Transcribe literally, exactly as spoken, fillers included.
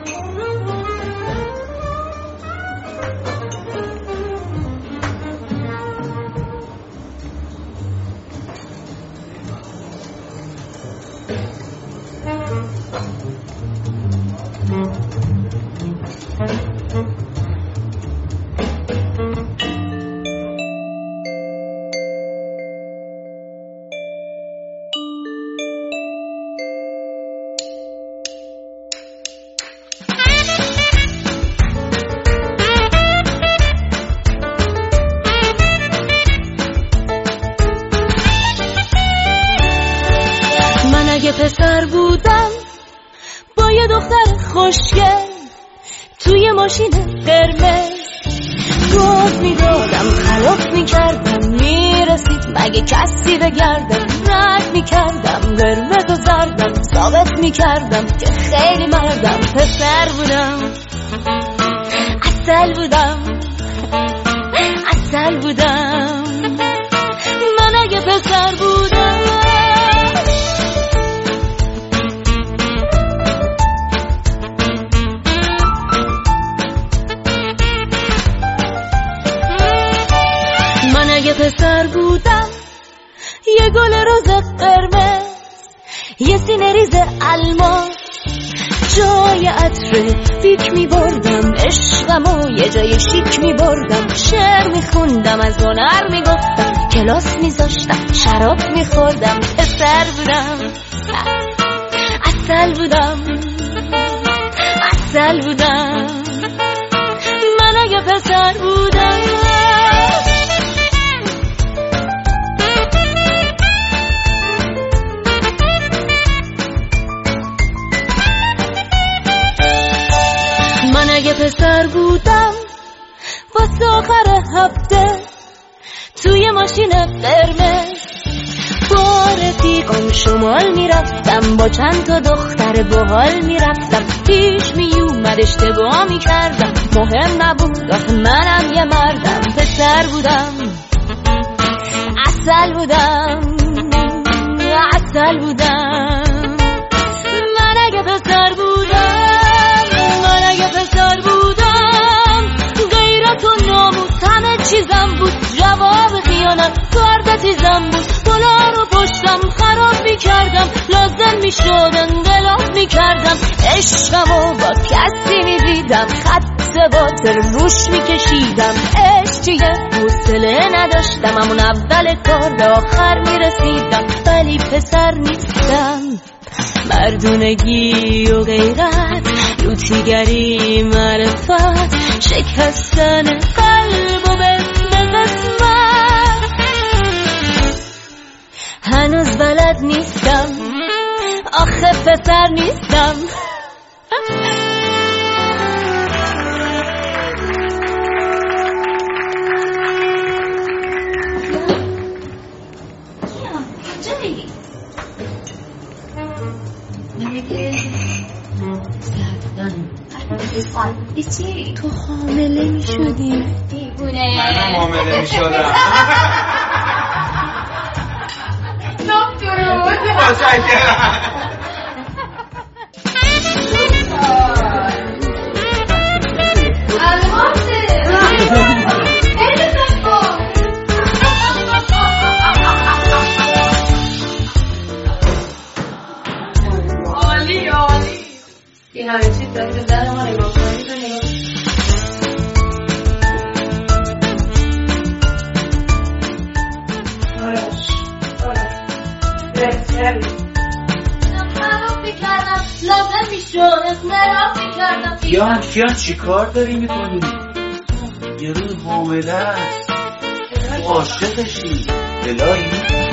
اگه پسر بودم با یه دختر خوشگل توی ماشین قرمز روز میدادم خلاف میکردم میرسید مگه کسی بگردم رد میکردم قرمز و زردم ثابت میکردم که خیلی مردم پسر بودم عسل بودم عسل بودم من اگه پسر بودم اگه پسر بودم یه گل روز قرمز یه سینه ریز الماس جای عطر پیک می بردم عشقم و یه جای شیک می بردم شعر می خوندم از هنر می گفتم کلاس می زاشتم شراب می خوردم پسر بودم عسل بودم عسل بودم من اگه پسر بودم من اگه پسر بودم واسه آخر هفته توی ماشین قرمز با رفیقم شمال میرفتم با چند تا دختر باحال میرفتم پیش میومد اشتباه میکردم مهم نبود آخه منم یه مردم پسر بودم عسل بودم عسل بودم من اگه پسر بودم من اگه پسر بودم غیرت و ناموس همه چیزم بود جواب خیانت کارد تیزم بود دلار رو پشتم خراب میکردم لازم میشد انقلاب میکردم عشقمو با کسی میدیدم خط باطر روش میکشیدم عشقیه حوصله نداشتم همون اول کار به آخر میرسیدم ولی پسر نیستم مردونگی و غیرت لوتیگری معرفت شکستن قلب و به قسمت هنوز بلد نیستم آخه پسر نیستم ایچی تو حامله می شدی دیگونه منم حامله می شدم نام درود متشکرم عالی عالی این همه چیز داری به در ما نگاه کنی تو نگاه آرش آرش بهتری خراب میکردم لازم میشد خراب میکردم کیان کیان چی کار داری میکنی؟ یه روز حامله است عاشقشی الهی